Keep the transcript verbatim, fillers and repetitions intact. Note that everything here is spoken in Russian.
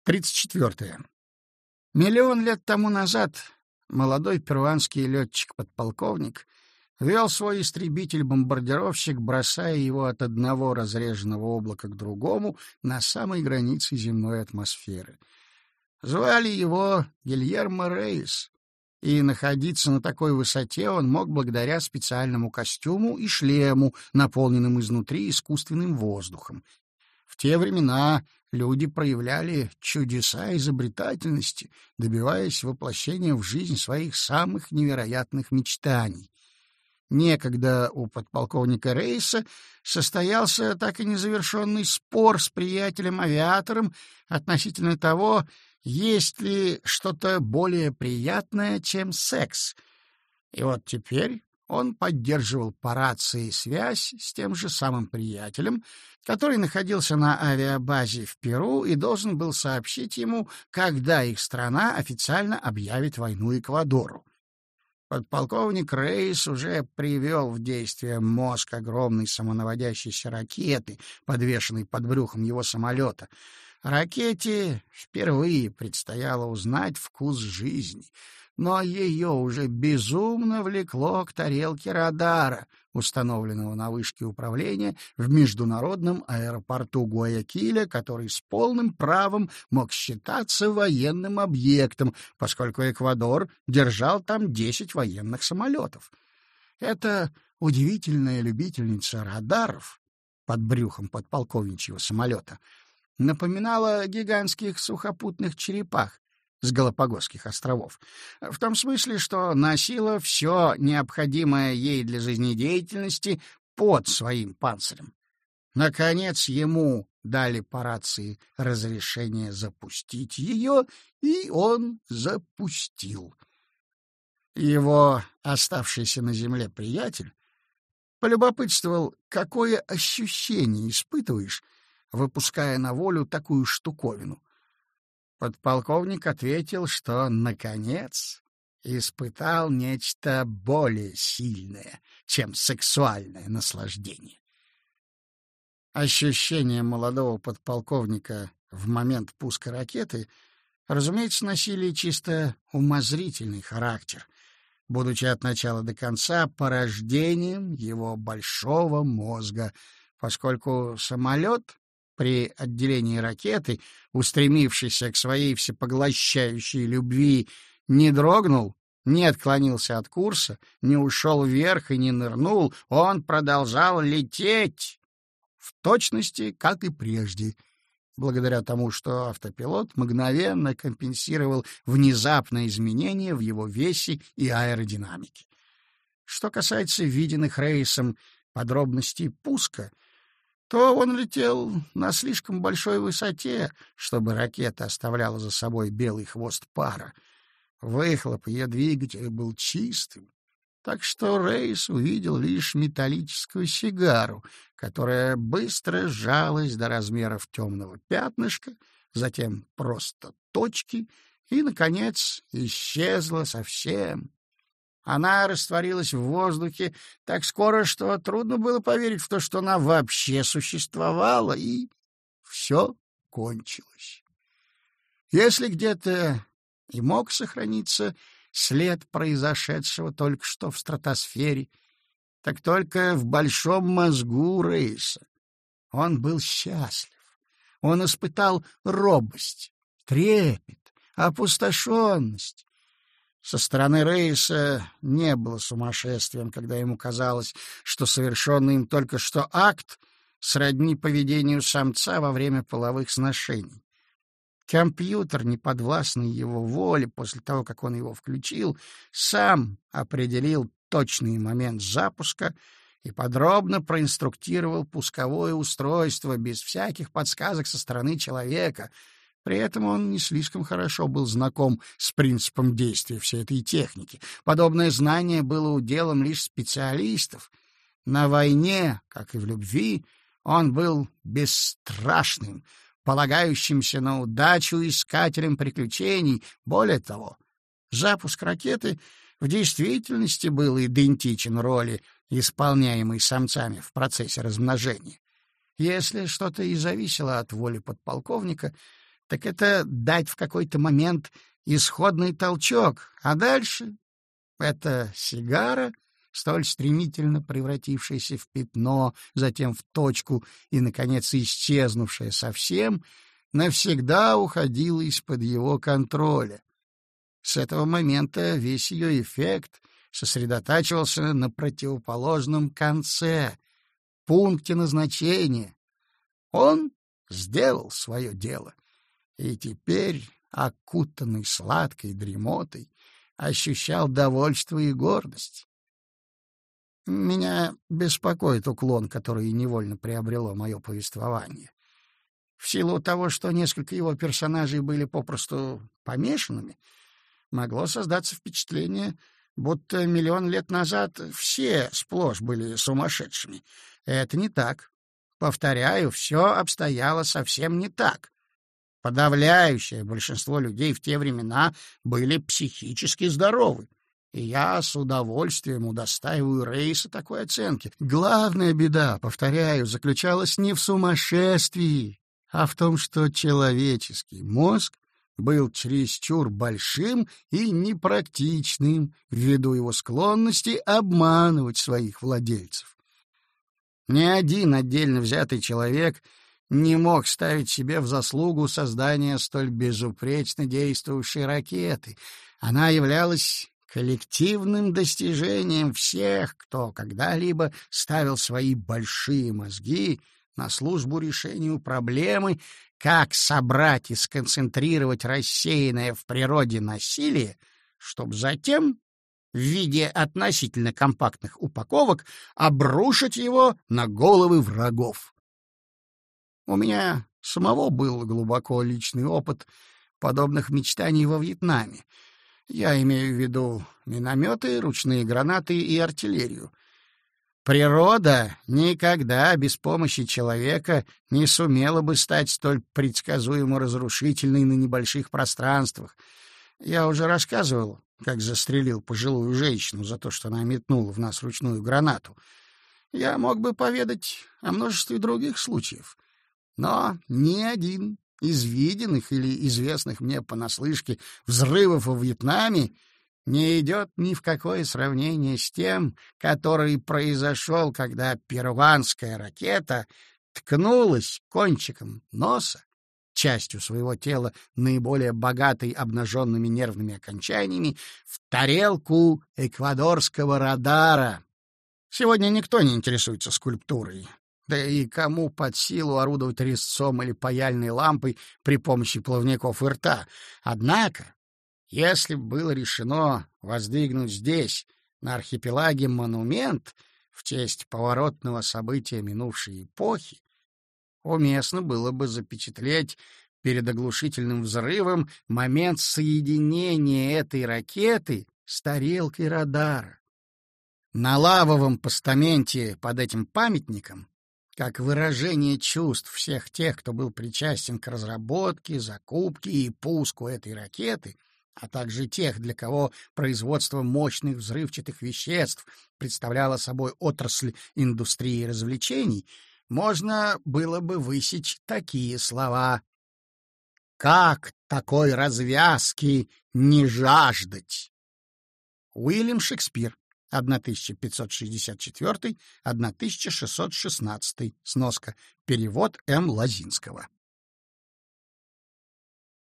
Тридцать четвертое. Миллион лет тому назад молодой перуанский летчик-подполковник вел свой истребитель-бомбардировщик, бросая его от одного разреженного облака к другому на самой границе земной атмосферы. Звали его Гильермо Рейс, и находиться на такой высоте он мог благодаря специальному костюму и шлему, наполненным изнутри искусственным воздухом. В те времена люди проявляли чудеса изобретательности, добиваясь воплощения в жизнь своих самых невероятных мечтаний. Некогда у подполковника Рейса состоялся так и незавершенный спор с приятелем-авиатором относительно того, есть ли что-то более приятное, чем секс. И вот теперь он поддерживал по рации связь с тем же самым приятелем, который находился на авиабазе в Перу и должен был сообщить ему, когда их страна официально объявит войну Эквадору. Подполковник Рейс уже привел в действие мозг огромной самонаводящейся ракеты, подвешенной под брюхом его самолета. Ракете впервые предстояло узнать вкус жизни, но ее уже безумно влекло к тарелке радара, установленного на вышке управления в международном аэропорту Гуаякиля, который с полным правом мог считаться военным объектом, поскольку Эквадор держал там десять военных самолетов. Эта удивительная любительница радаров под брюхом подполковничьего самолета напоминала гигантских сухопутных черепах с Галапагосских островов, в том смысле, что носила все необходимое ей для жизнедеятельности под своим панцирем. Наконец ему дали по рации разрешение запустить ее, и он запустил. Его оставшийся на земле приятель полюбопытствовал, какое ощущение испытываешь, выпуская на волю такую штуковину. Подполковник ответил, что, наконец, испытал нечто более сильное, чем сексуальное наслаждение. Ощущения молодого подполковника в момент пуска ракеты, разумеется, носили чисто умозрительный характер, будучи от начала до конца порождением его большого мозга, поскольку самолет при отделении ракеты, устремившийся к своей всепоглощающей любви, не дрогнул, не отклонился от курса, не ушел вверх и не нырнул, он продолжал лететь в точности, как и прежде, благодаря тому, что автопилот мгновенно компенсировал внезапное изменение в его весе и аэродинамике. Что касается виденных Рейсом подробностей пуска, то он летел на слишком большой высоте, чтобы ракета оставляла за собой белый хвост пара. Выхлоп ее двигателя был чистым, так что Рейс увидел лишь металлическую сигару, которая быстро сжалась до размеров темного пятнышка, затем просто точки и, наконец, исчезла совсем. Она растворилась в воздухе так скоро, что трудно было поверить в то, что она вообще существовала, и все кончилось. Если где-то и мог сохраниться след произошедшего только что в стратосфере, так только в большом мозгу Рейса. Он был счастлив. Он испытал робость, трепет, опустошенность. Со стороны Рейса не было сумасшествием, когда ему казалось, что совершенный им только что акт сродни поведению самца во время половых сношений. Компьютер, неподвластный его воле после того, как он его включил, сам определил точный момент запуска и подробно проинструктировал пусковое устройство без всяких подсказок со стороны человека. При этом он не слишком хорошо был знаком с принципом действия всей этой техники. Подобное знание было уделом лишь специалистов. На войне, как и в любви, он был бесстрашным, полагающимся на удачу искателем приключений. Более того, запуск ракеты в действительности был идентичен роли, исполняемой самцами в процессе размножения. Если что-то и зависело от воли подполковника, так это дать в какой-то момент исходный толчок, а дальше эта сигара, столь стремительно превратившаяся в пятно, затем в точку и, наконец, исчезнувшая совсем, навсегда уходила из-под его контроля. С этого момента весь ее эффект сосредотачивался на противоположном конце, пункте назначения. Он сделал свое дело, и теперь, окутанный сладкой дремотой, ощущал довольство и гордость. Меня беспокоит уклон, который невольно приобрело мое повествование. В силу того, что несколько его персонажей были попросту помешанными, могло создаться впечатление, будто миллион лет назад все сплошь были сумасшедшими. Это не так. Повторяю, все обстояло совсем не так. Подавляющее большинство людей в те времена были психически здоровы, и я с удовольствием удостаиваю Рейса такой оценки. Главная беда, повторяю, заключалась не в сумасшествии, а в том, что человеческий мозг был чересчур большим и непрактичным ввиду его склонности обманывать своих владельцев. Ни один отдельно взятый человек не мог ставить себе в заслугу создания столь безупречно действовавшей ракеты. Она являлась коллективным достижением всех, кто когда-либо ставил свои большие мозги на службу решению проблемы, как собрать и сконцентрировать рассеянное в природе насилие, чтобы затем в виде относительно компактных упаковок обрушить его на головы врагов. У меня самого был глубоко личный опыт подобных мечтаний во Вьетнаме. Я имею в виду минометы, ручные гранаты и артиллерию. Природа никогда без помощи человека не сумела бы стать столь предсказуемо разрушительной на небольших пространствах. Я уже рассказывал, как застрелил пожилую женщину за то, что она метнула в нас ручную гранату. Я мог бы поведать о множестве других случаев, но ни один из виденных или известных мне понаслышке взрывов во Вьетнаме не идет ни в какое сравнение с тем, который произошел, когда перуанская ракета ткнулась кончиком носа, частью своего тела, наиболее богатой обнаженными нервными окончаниями, в тарелку эквадорского радара. Сегодня никто не интересуется скульптурой. Да и кому под силу орудовать резцом или паяльной лампой при помощи плавников и рта? Однако, если бы было решено воздвигнуть здесь, на архипелаге, монумент в честь поворотного события минувшей эпохи, уместно было бы запечатлеть перед оглушительным взрывом момент соединения этой ракеты с тарелкой радара. На лавовом постаменте под этим памятником, как выражение чувств всех тех, кто был причастен к разработке, закупке и пуску этой ракеты, а также тех, для кого производство мощных взрывчатых веществ представляло собой отрасль индустрии развлечений, можно было бы высечь такие слова: «Как такой развязки не жаждать?» Уильям Шекспир, тысяча пятьсот шестьдесят четвёртый — тысяча шестьсот шестнадцатый, сноска, перевод М. Лозинского.